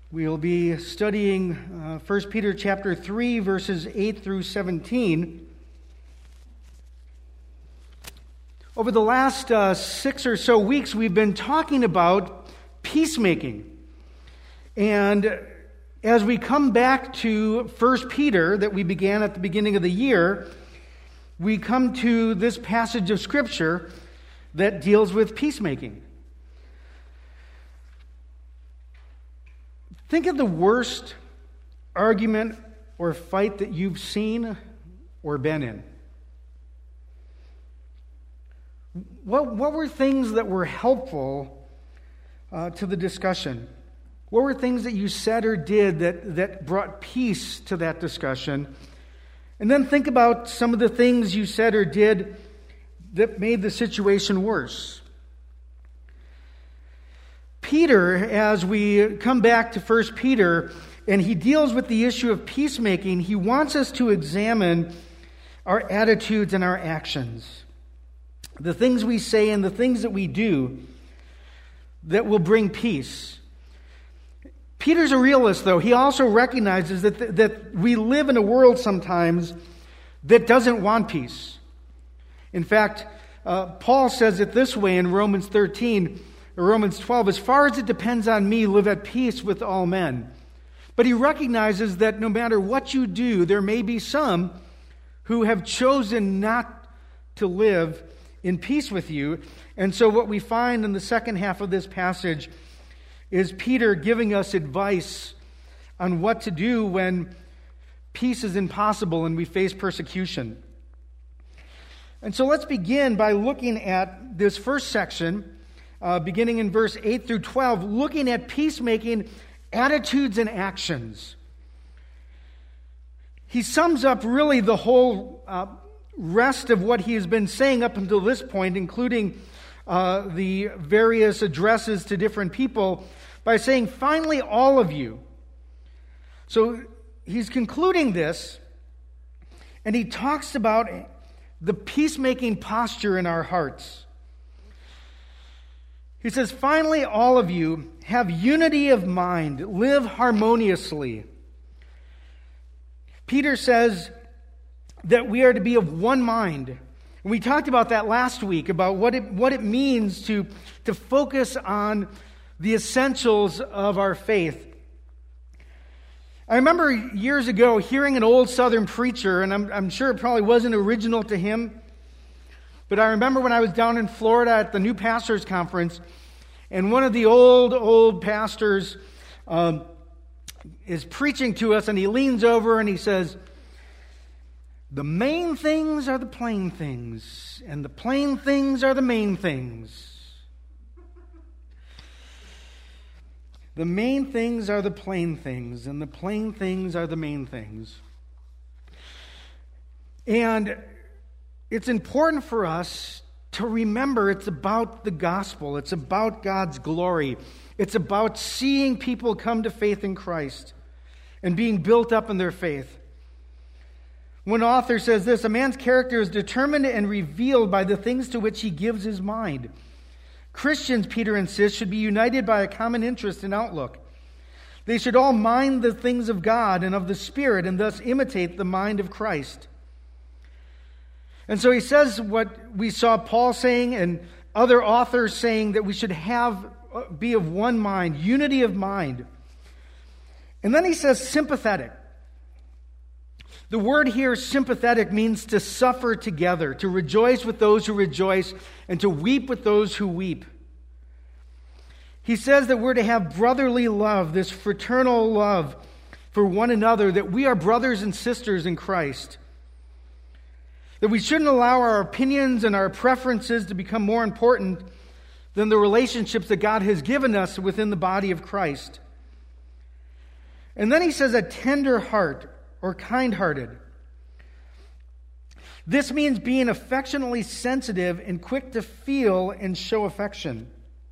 We'll be studying 1 Peter chapter 3, verses 8 through 17. Over the last 6 or so weeks, we've been talking about peacemaking. And as we come back to 1 Peter that we began at the beginning of the year, we come to this passage of Scripture that deals with peacemaking. Think of the worst argument or fight that you've seen or been in. What were things that were helpful to the discussion? What were things that you said or did that brought peace to that discussion? And then think about some of the things you said or did that made the situation worse. Peter, as we come back to 1 Peter, and he deals with the issue of peacemaking, he wants us to examine our attitudes and our actions. The things we say and the things that we do that will bring peace. Peter's a realist, though. He also recognizes that we live in a world sometimes that doesn't want peace. In fact, Paul says it this way in Romans 13, or Romans 12, as far as it depends on me, live at peace with all men. But he recognizes that no matter what you do, there may be some who have chosen not to live in peace with you. And so what we find in the second half of this passage is Peter giving us advice on what to do when peace is impossible and we face persecution. And so let's begin by looking at this first section, beginning in verse 8 through 12, looking at peacemaking attitudes and actions. He sums up really the whole rest of what he has been saying up until this point, including the various addresses to different people, by saying, finally, all of you. So he's concluding this, and he talks about the peacemaking posture in our hearts. He says, finally, all of you have unity of mind, live harmoniously. Peter says that we are to be of one mind. And we talked about that last week, about what it means to focus on the essentials of our faith. I remember years ago hearing an old Southern preacher, and I'm sure it probably wasn't original to him, but I remember when I was down in Florida at the New Pastors Conference, and one of the old pastors is preaching to us, and he leans over and he says, the main things are the plain things, and the plain things are the main things. The main things are the plain things, and the plain things are the main things. And it's important for us to remember it's about the gospel. It's about God's glory. It's about seeing people come to faith in Christ and being built up in their faith. One author says this, a man's character is determined and revealed by the things to which he gives his mind. Christians, Peter insists, should be united by a common interest and outlook. They should all mind the things of God and of the Spirit and thus imitate the mind of Christ. And so he says what we saw Paul saying and other authors saying, that we should be of one mind, unity of mind. And then he says sympathetic. The word here, sympathetic, means to suffer together, to rejoice with those who rejoice, and to weep with those who weep. He says that we're to have brotherly love, this fraternal love for one another, that we are brothers and sisters in Christ. That we shouldn't allow our opinions and our preferences to become more important than the relationships that God has given us within the body of Christ. And then he says a tender heart, or kind-hearted. This means being affectionately sensitive and quick to feel and show affection.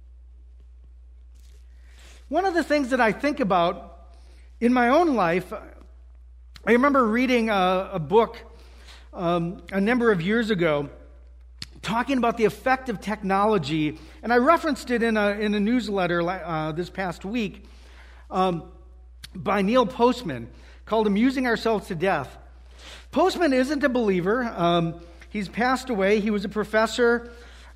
One of the things that I think about in my own life, I remember reading a book a number of years ago talking about the effect of technology, and I referenced it in a newsletter this past week. by Neil Postman called Amusing Ourselves to Death. Postman isn't a believer. He's passed away. He was a professor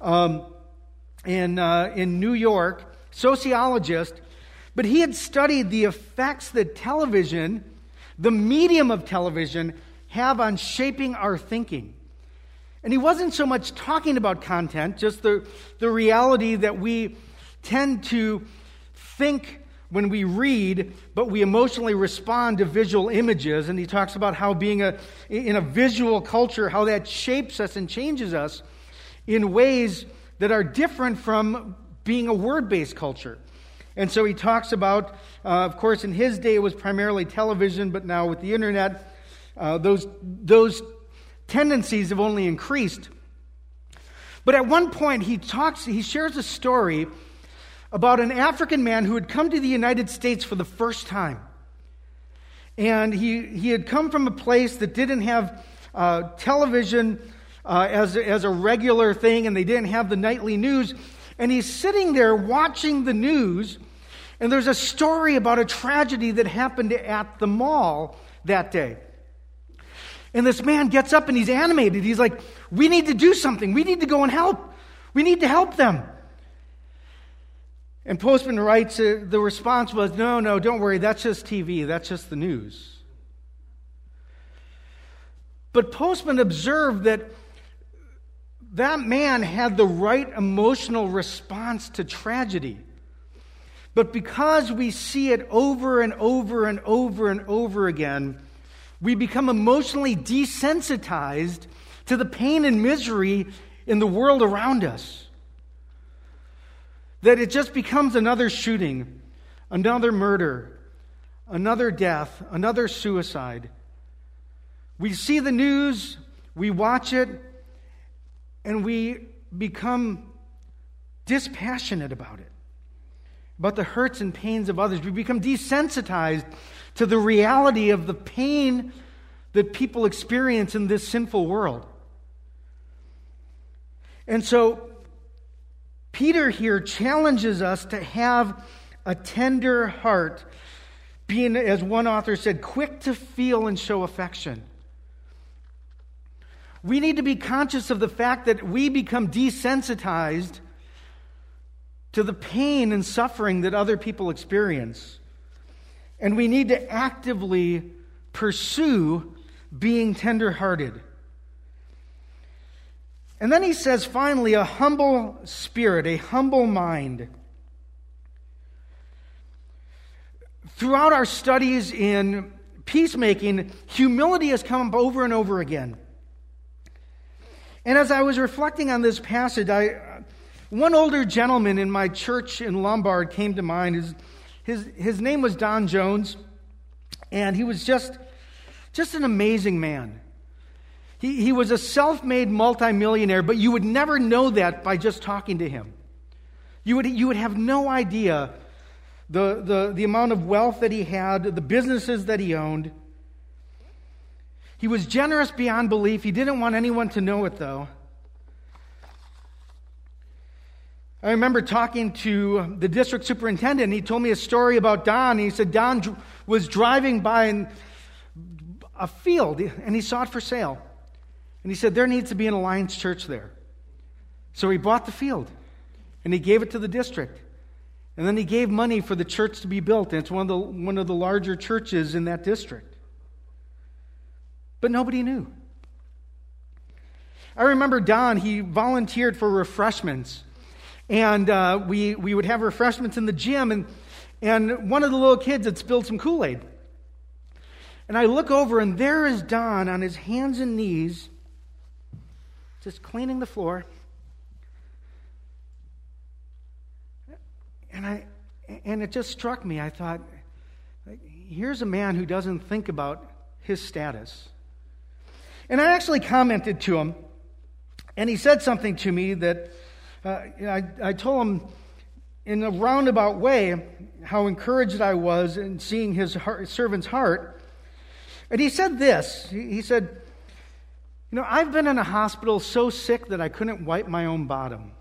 in New York, sociologist, but he had studied the effects that television, the medium of television, have on shaping our thinking. And he wasn't so much talking about content, just the reality that we tend to think when we read, but we emotionally respond to visual images. And he talks about how being in a visual culture, how that shapes us and changes us in ways that are different from being a word-based culture. And so he talks about, of course, in his day it was primarily television, but now with the internet, those tendencies have only increased. But at one point he shares a story about an African man who had come to the United States for the first time. And he had come from a place that didn't have television as a regular thing, and they didn't have the nightly news. And he's sitting there watching the news, and there's a story about a tragedy that happened at the mall that day. And this man gets up and he's animated. He's like, we need to do something. We need to go and help. We need to help them. And Postman writes, the response was, no, don't worry, that's just TV, that's just the news. But Postman observed that man had the right emotional response to tragedy. But because we see it over and over and over and over again, we become emotionally desensitized to the pain and misery in the world around us. That it just becomes another shooting, another murder, another death, another suicide. We see the news, we watch it, and we become dispassionate about the hurts and pains of others. We become desensitized to the reality of the pain that people experience in this sinful world. And so Peter here challenges us to have a tender heart, being, as one author said, quick to feel and show affection. We need to be conscious of the fact that we become desensitized to the pain and suffering that other people experience. And we need to actively pursue being tender-hearted. And then he says, finally, a humble spirit, a humble mind. Throughout our studies in peacemaking, humility has come up over and over again. And as I was reflecting on this passage, one older gentleman in my church in Lombard came to mind. His name was Don Jones, and he was just an amazing man. He was a self-made multimillionaire, but you would never know that by just talking to him. You would have no idea the amount of wealth that he had, the businesses that he owned. He was generous beyond belief. He didn't want anyone to know it, though. I remember talking to the district superintendent, and he told me a story about Don. He said Don was driving by a field, and he saw it for sale. And he said, there needs to be an Alliance Church there. So he bought the field, and he gave it to the district. And then he gave money for the church to be built, and it's one of the larger churches in that district. But nobody knew. I remember Don, he volunteered for refreshments. And we would have refreshments in the gym, and one of the little kids had spilled some Kool-Aid. And I look over, and there is Don on his hands and knees, just cleaning the floor. And it just struck me. I thought, here's a man who doesn't think about his status. And I actually commented to him, and he said something to me that I told him in a roundabout way how encouraged I was in seeing his servant's heart. And he said this. He said, I've been in a hospital so sick that I couldn't wipe my own bottom.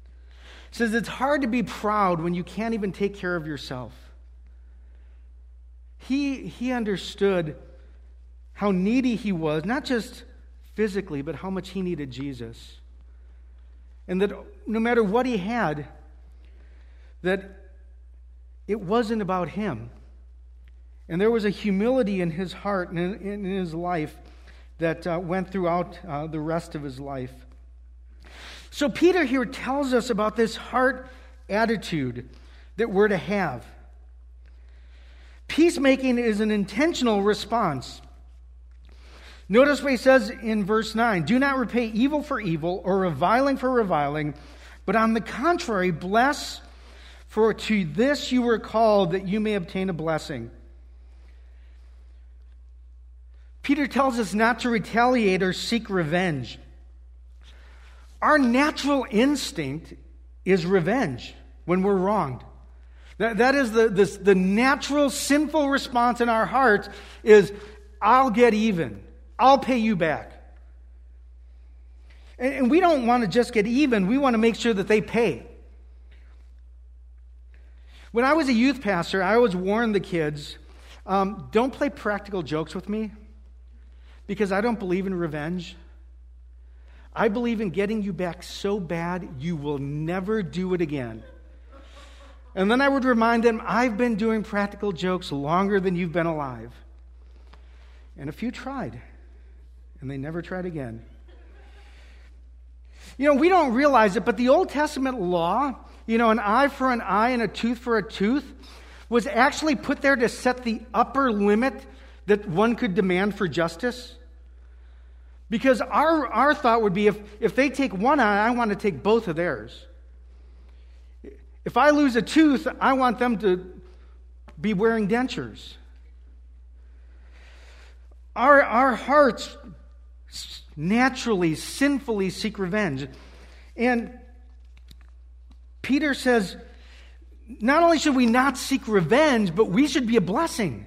He says, it's hard to be proud when you can't even take care of yourself. he understood how needy he was, not just physically, but how much he needed Jesus. And that no matter what he had, that it wasn't about him. And there was a humility in his heart and in his life that went throughout the rest of his life. So Peter here tells us about this heart attitude that we're to have. Peacemaking is an intentional response. Notice what he says in verse 9. Do not repay evil for evil or reviling for reviling, but on the contrary, bless, for to this you were called, that you may obtain a blessing. Peter tells us not to retaliate or seek revenge. Our natural instinct is revenge when we're wronged. That is the natural sinful response in our hearts is, I'll get even. I'll pay you back. And we don't want to just get even. We want to make sure that they pay. When I was a youth pastor, I always warned the kids, don't play practical jokes with me, because I don't believe in revenge. I believe in getting you back so bad you will never do it again. And then I would remind them, I've been doing practical jokes longer than you've been alive. And a few tried, and they never tried again. We don't realize it, but the Old Testament law, an eye for an eye and a tooth for a tooth, was actually put there to set the upper limit that one could demand for justice. Because our thought would be, if they take one eye, I want to take both of theirs. If I lose a tooth, I want them to be wearing dentures. Our hearts naturally, sinfully seek revenge. And Peter says, not only should we not seek revenge, but we should be a blessing.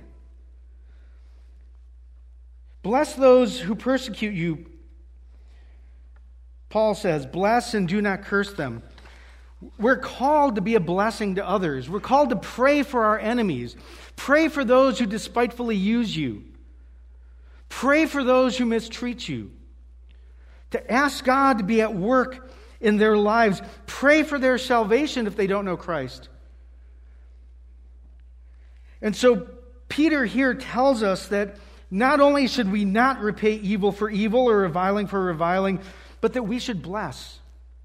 Bless those who persecute you. Paul says, bless and do not curse them. We're called to be a blessing to others. We're called to pray for our enemies. Pray for those who despitefully use you. Pray for those who mistreat you. To ask God to be at work in their lives. Pray for their salvation if they don't know Christ. And so Peter here tells us that not only should we not repay evil for evil or reviling for reviling, but that we should bless.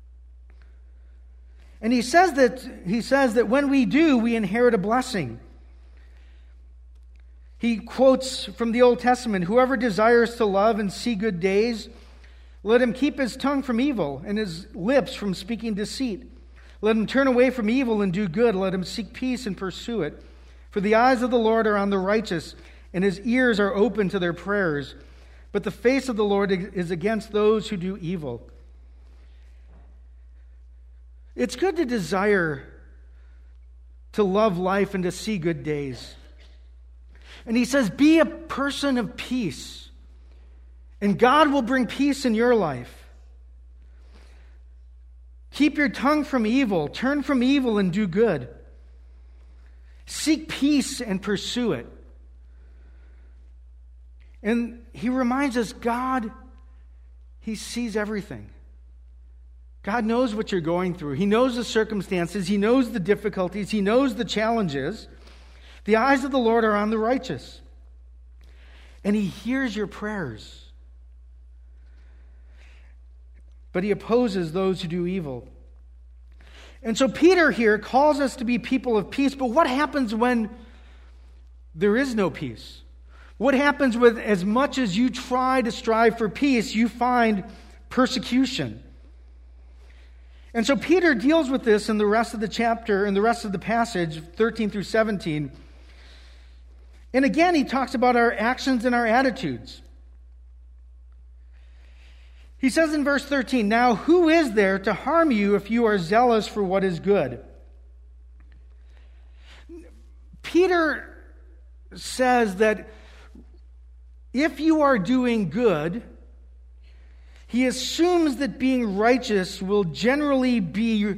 And he says that when we do, we inherit a blessing. He quotes from the Old Testament, whoever desires to love and see good days, let him keep his tongue from evil and his lips from speaking deceit. Let him turn away from evil and do good. Let him seek peace and pursue it. For the eyes of the Lord are on the righteous, and his ears are open to their prayers. But the face of the Lord is against those who do evil. It's good to desire to love life and to see good days. And he says, be a person of peace, and God will bring peace in your life. Keep your tongue from evil, turn from evil and do good. Seek peace and pursue it. And he reminds us, God, he sees everything. God knows what you're going through. He knows the circumstances. He knows the difficulties. He knows the challenges. The eyes of the Lord are on the righteous. And he hears your prayers. But he opposes those who do evil. And so Peter here calls us to be people of peace. But what happens when there is no peace? What happens with as much as you try to strive for peace, you find persecution? And so Peter deals with this in the rest of the chapter, in the rest of the passage, 13 through 17. And again, he talks about our actions and our attitudes. He says in verse 13, now who is there to harm you if you are zealous for what is good? Peter says that if you are doing good, he assumes that being righteous will generally be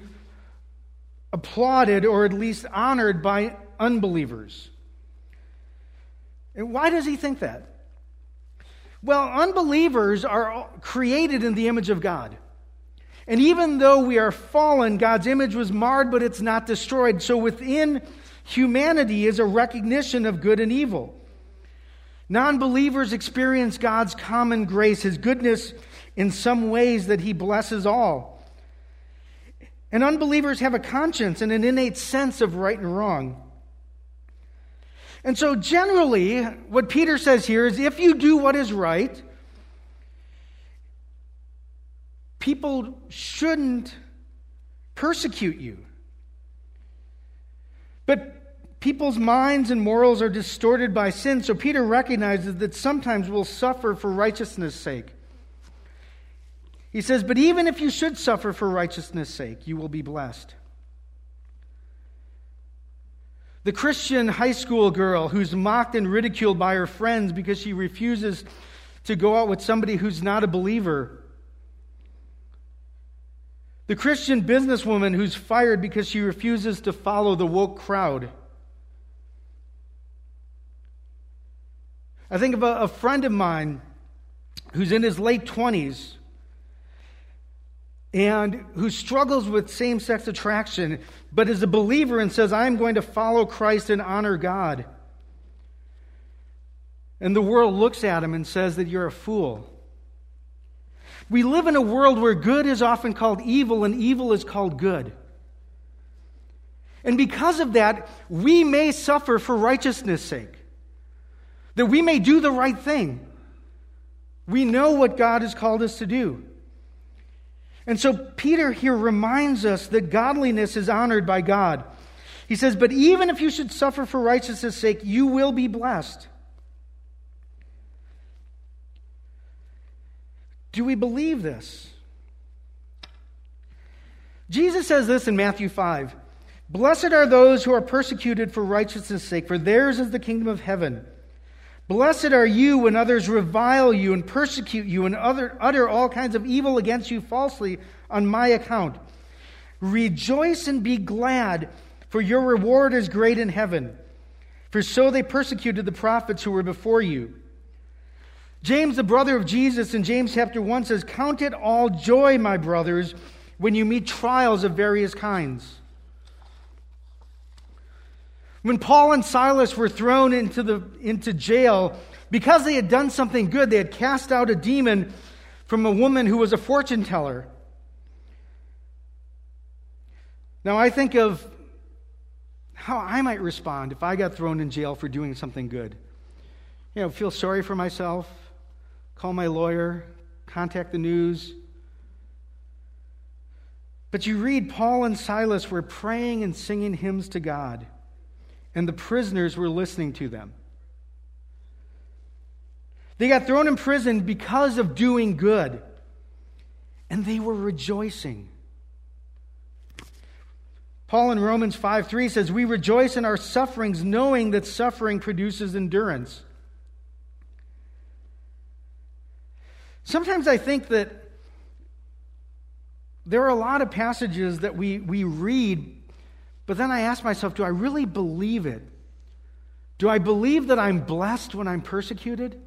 applauded or at least honored by unbelievers. And why does he think that? Well, unbelievers are created in the image of God. And even though we are fallen, God's image was marred, but it's not destroyed. So within humanity is a recognition of good and evil. Non-believers experience God's common grace, His goodness in some ways that He blesses all. And unbelievers have a conscience and an innate sense of right and wrong. And so generally, what Peter says here is if you do what is right, people shouldn't persecute you. But people's minds and morals are distorted by sin, so Peter recognizes that sometimes we'll suffer for righteousness' sake. He says, but even if you should suffer for righteousness' sake, you will be blessed. The Christian high school girl who's mocked and ridiculed by her friends because she refuses to go out with somebody who's not a believer. The Christian businesswoman who's fired because she refuses to follow the woke crowd. I think of a friend of mine who's in his late 20s and who struggles with same-sex attraction, but is a believer and says, I'm going to follow Christ and honor God. And the world looks at him and says that you're a fool. We live in a world where good is often called evil and evil is called good. And because of that, we may suffer for righteousness' sake. That we may do the right thing. We know what God has called us to do. And so Peter here reminds us that godliness is honored by God. He says, but even if you should suffer for righteousness' sake, you will be blessed. Do we believe this? Jesus says this in Matthew 5. Blessed are those who are persecuted for righteousness' sake, for theirs is the kingdom of heaven. Blessed are you when others revile you and persecute you and utter all kinds of evil against you falsely on my account. Rejoice and be glad, for your reward is great in heaven. For so they persecuted the prophets who were before you. James, the brother of Jesus, in James chapter 1 says, count it all joy, my brothers, when you meet trials of various kinds. When Paul and Silas were thrown into jail, because they had done something good, they had cast out a demon from a woman who was a fortune teller. Now I think of how I might respond if I got thrown in jail for doing something good. Feel sorry for myself, call my lawyer, contact the news. But you read Paul and Silas were praying and singing hymns to God. And the prisoners were listening to them. They got thrown in prison because of doing good. And they were rejoicing. Paul in Romans 5:3 says, we rejoice in our sufferings, knowing that suffering produces endurance. Sometimes I think that there are a lot of passages that we read, but then I ask myself, do I really believe it? Do I believe that I'm blessed when I'm persecuted?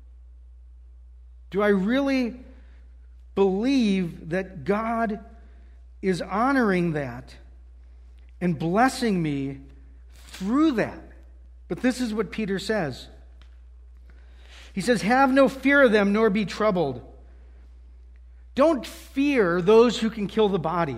Do I really believe that God is honoring that and blessing me through that? But this is what Peter says. He says, have no fear of them, nor be troubled. Don't fear those who can kill the body.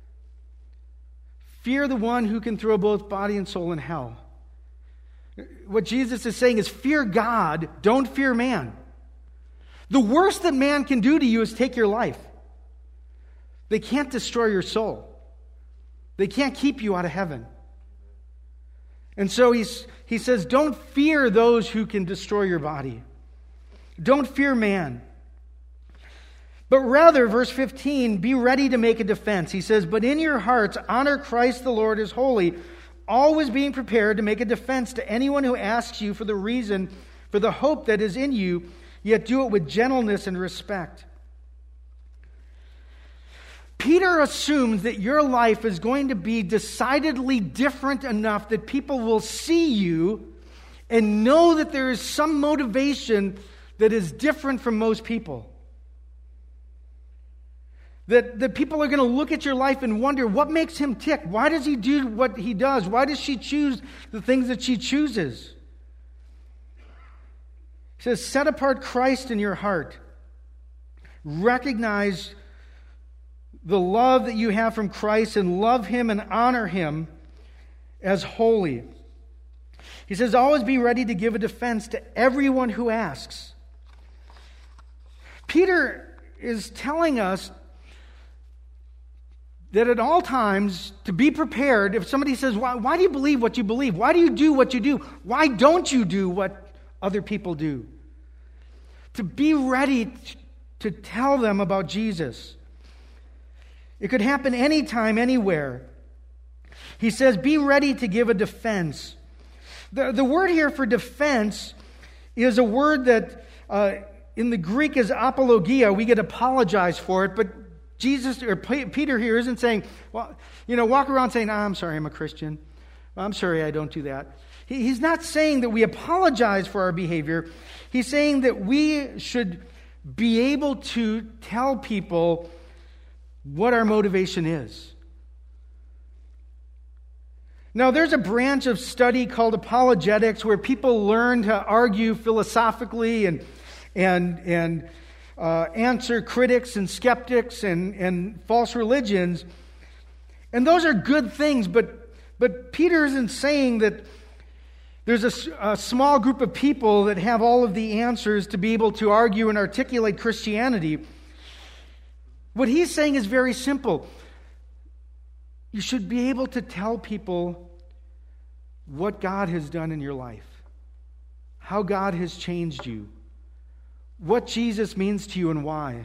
Fear the one who can throw both body and soul in hell. What Jesus is saying is fear God, don't fear man. The worst that man can do to you is take your life. They can't destroy your soul. They can't keep you out of heaven. And so he says, don't fear those who can destroy your body. Don't fear man. But rather, verse 15, be ready to make a defense. He says, but in your hearts, honor Christ the Lord as holy, always being prepared to make a defense to anyone who asks you for the reason for the hope that is in you, yet do it with gentleness and respect. Peter assumes that your life is going to be decidedly different enough that people will see you and know that there is some motivation that is different from most people. That people are going to look at your life and wonder, what makes him tick? Why does he do what he does? Why does she choose the things that she chooses? He says, set apart Christ in your heart. Recognize the love that you have from Christ and love him and honor him as holy. He says, always be ready to give a defense to everyone who asks. Peter is telling us that at all times, to be prepared, if somebody says, why do you believe what you believe? Why do you do what you do? Why don't you do what other people do? To be ready to tell them about Jesus. It could happen anytime, anywhere. He says, be ready to give a defense. The word here for defense is a word that in the Greek is apologia. We get apologize for it, but Jesus or Peter here isn't saying, walk around saying, I'm sorry, I'm a Christian. I'm sorry, I don't do that. He's not saying that we apologize for our behavior. He's saying that we should be able to tell people what our motivation is. Now, there's a branch of study called apologetics where people learn to argue philosophically and answer critics and skeptics and false religions. And those are good things, but Peter isn't saying that there's a small group of people that have all of the answers to be able to argue and articulate Christianity. What he's saying is very simple. You should be able to tell people what God has done in your life, how God has changed you, what Jesus means to you and why,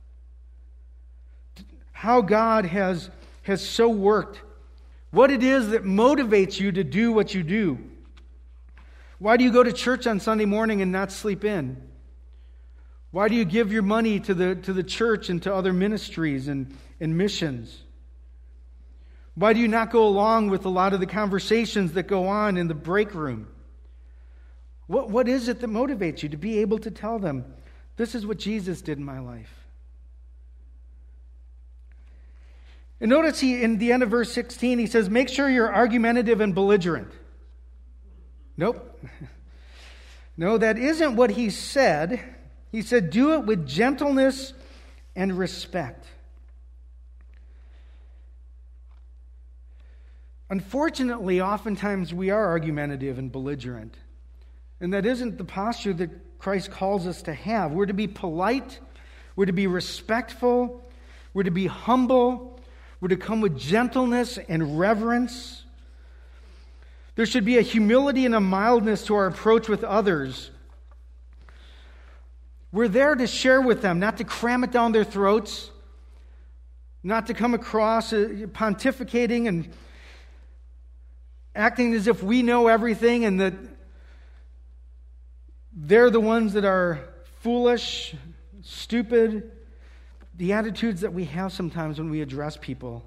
how God has so worked, what it is that motivates you to do what you do. Why do you go to church on Sunday morning and not sleep in? Why do you give your money to the church and to other ministries and missions? Why do you not go along with a lot of the conversations that go on in the break room? What is it that motivates you to be able to tell them, this is what Jesus did in my life? And notice in the end of verse 16, he says, make sure you're argumentative and belligerent. Nope. No, that isn't what he said. He said, do it with gentleness and respect. Unfortunately, oftentimes we are argumentative and belligerent. And that isn't the posture that Christ calls us to have. We're to be polite. We're to be respectful. We're to be humble. We're to come with gentleness and reverence. There should be a humility and a mildness to our approach with others. We're there to share with them, not to cram it down their throats, not to come across pontificating and acting as if we know everything and that they're the ones that are foolish, stupid. The attitudes that we have sometimes when we address people.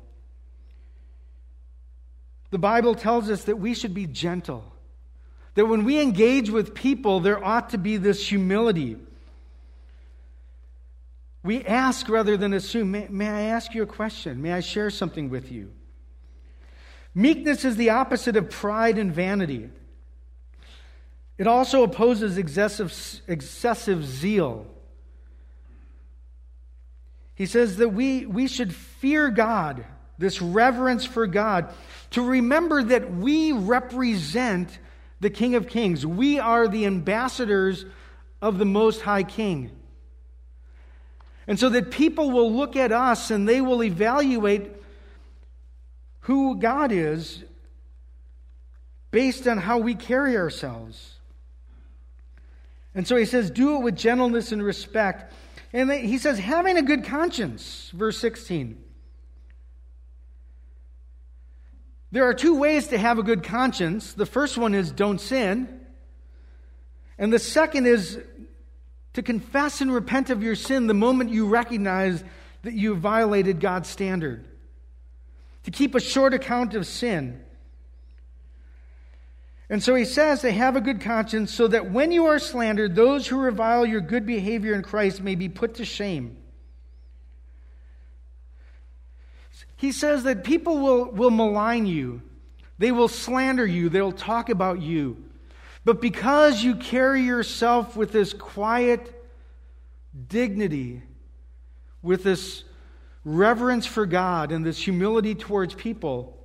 The Bible tells us that we should be gentle. That when we engage with people, there ought to be this humility. We ask rather than assume. May I ask you a question? May I share something with you? Meekness is the opposite of pride and vanity. It also opposes excessive zeal. He says that we should fear God, this reverence for God, to remember that we represent the King of Kings. We are the ambassadors of the Most High King. And so that people will look at us and they will evaluate who God is based on how we carry ourselves. And so he says, do it with gentleness and respect. And he says, having a good conscience, verse 16. There are two ways to have a good conscience. The first one is don't sin. And the second is to confess and repent of your sin the moment you recognize that you violated God's standard. To keep a short account of sin. And so he says to have a good conscience so that when you are slandered, those who revile your good behavior in Christ may be put to shame. He says that people will malign you. They will slander you. They'll talk about you. But because you carry yourself with this quiet dignity, with this reverence for God and this humility towards people,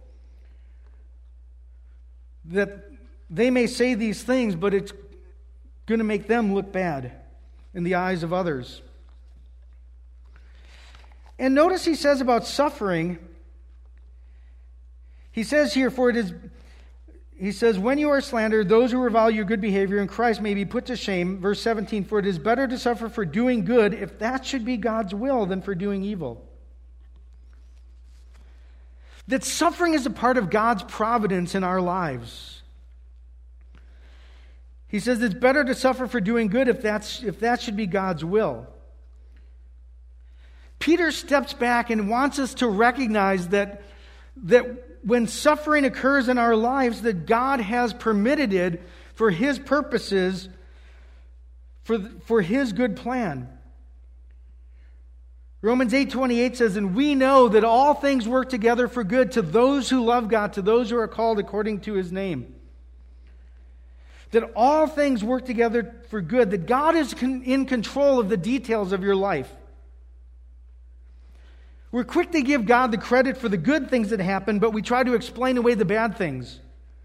that they may say these things, but it's going to make them look bad in the eyes of others. And notice he says about suffering, he says here, he says, when you are slandered, those who revile your good behavior in Christ may be put to shame. Verse 17, for it is better to suffer for doing good, if that should be God's will, than for doing evil. That suffering is a part of God's providence in our lives. He says it's better to suffer for doing good if that should be God's will. Peter steps back and wants us to recognize that when suffering occurs in our lives, that God has permitted it for His purposes, for His good plan. Romans 8:28 says, and we know that all things work together for good to those who love God, to those who are called according to His name. That all things work together for good, that God is in control of the details of your life. We're quick to give God the credit for the good things that happen, but we try to explain away the bad things.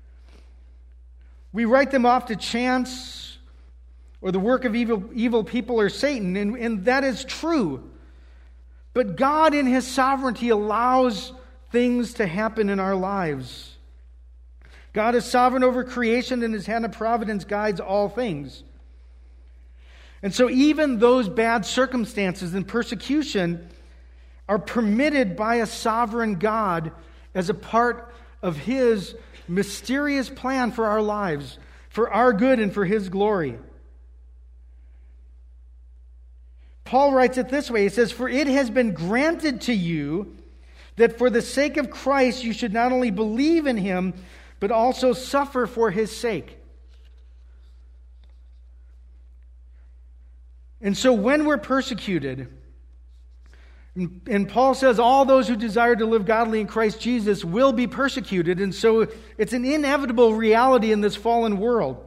We write them off to chance or the work of evil people or Satan, and that is true. But God in His sovereignty allows things to happen in our lives. God is sovereign over creation, and His hand of providence guides all things. And so even those bad circumstances and persecution are permitted by a sovereign God as a part of His mysterious plan for our lives, for our good and for His glory. Paul writes it this way. He says, for it has been granted to you that for the sake of Christ you should not only believe in Him, but also suffer for His sake. And so when we're persecuted, and Paul says all those who desire to live godly in Christ Jesus will be persecuted, and so it's an inevitable reality in this fallen world.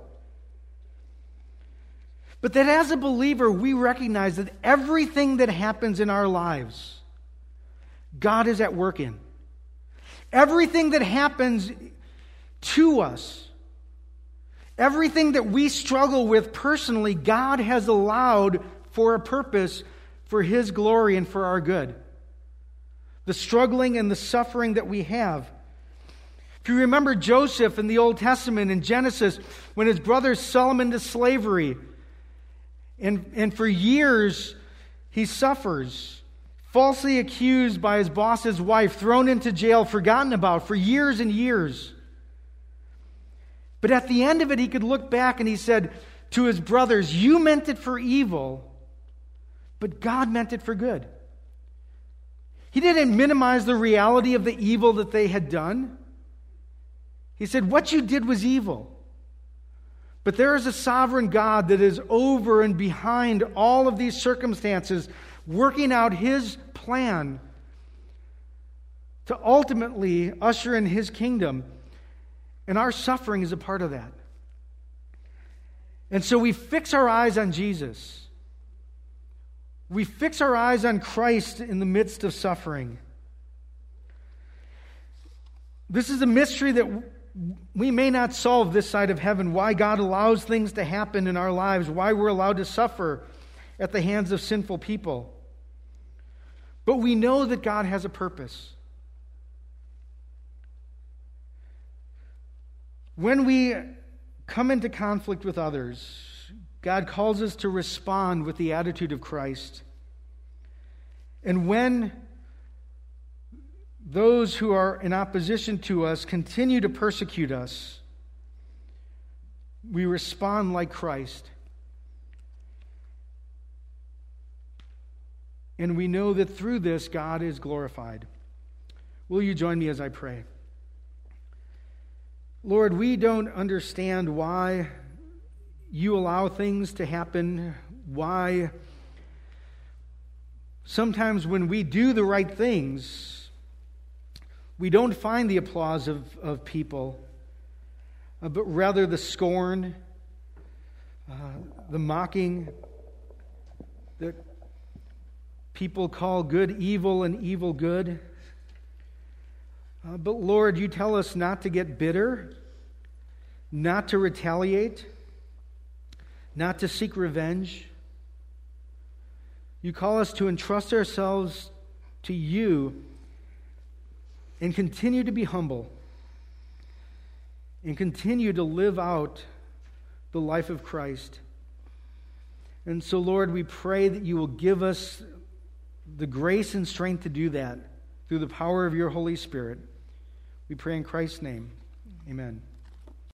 But that as a believer, we recognize that everything that happens in our lives, God is at work in. Everything that happens to us, everything that we struggle with personally, God has allowed for a purpose, for His glory and for our good. The struggling and the suffering that we have. If you remember Joseph in the Old Testament in Genesis, when his brothers sell him into slavery, and for years he suffers, falsely accused by his boss's wife, thrown into jail, forgotten about for years and years. But at the end of it, he could look back and he said to his brothers, you meant it for evil, but God meant it for good. He didn't minimize the reality of the evil that they had done. He said, what you did was evil. But there is a sovereign God that is over and behind all of these circumstances, working out His plan to ultimately usher in His kingdom. And our suffering is a part of that. And so we fix our eyes on Jesus. We fix our eyes on Christ in the midst of suffering. This is a mystery that we may not solve this side of heaven, why God allows things to happen in our lives, why we're allowed to suffer at the hands of sinful people. But we know that God has a purpose. When we come into conflict with others, God calls us to respond with the attitude of Christ. And when those who are in opposition to us continue to persecute us, we respond like Christ. And we know that through this, God is glorified. Will you join me as I pray? Lord, we don't understand why you allow things to happen, why sometimes when we do the right things, we don't find the applause of people, but rather the scorn, the mocking, that people call good evil and evil good. But Lord, you tell us not to get bitter, not to retaliate, not to seek revenge. You call us to entrust ourselves to you and continue to be humble and continue to live out the life of Christ. And so, Lord, we pray that you will give us the grace and strength to do that through the power of your Holy Spirit. We pray in Christ's name. Amen.